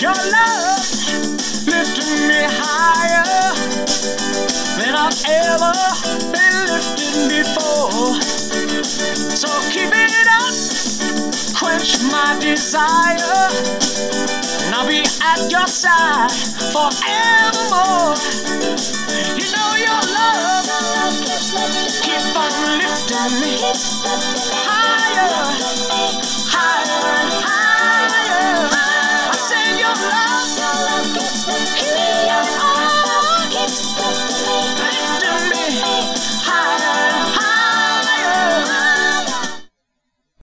Your love lifting me higher than I've ever been lifted before. So keep it up, quench my desire, and I'll be at your side forevermore. You know your love keep on lifting me higher, higher.